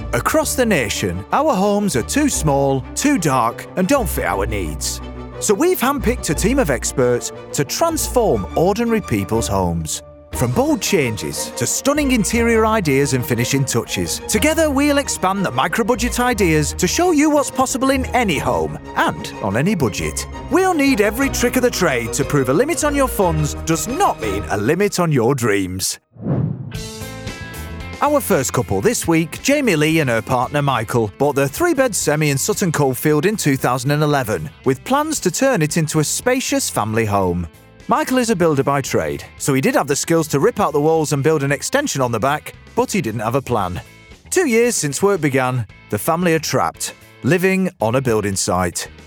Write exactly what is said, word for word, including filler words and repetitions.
Across the nation, our homes are too small, too dark, and don't fit our needs. So we've handpicked a team of experts to transform ordinary people's homes. From bold changes to stunning interior ideas and finishing touches, together we'll expand the micro-budget ideas to show you what's possible in any home and on any budget. We'll need every trick of the trade to prove a limit on your funds does not mean a limit on your dreams. Our first couple this week, Jamie Lee and her partner Michael, bought their three-bed semi in Sutton Coldfield in two thousand eleven, with plans to turn it into a spacious family home. Michael is a builder by trade, so he did have the skills to rip out the walls and build an extension on the back, but he didn't have a plan. Two years since work began, the family are trapped, living on a building site.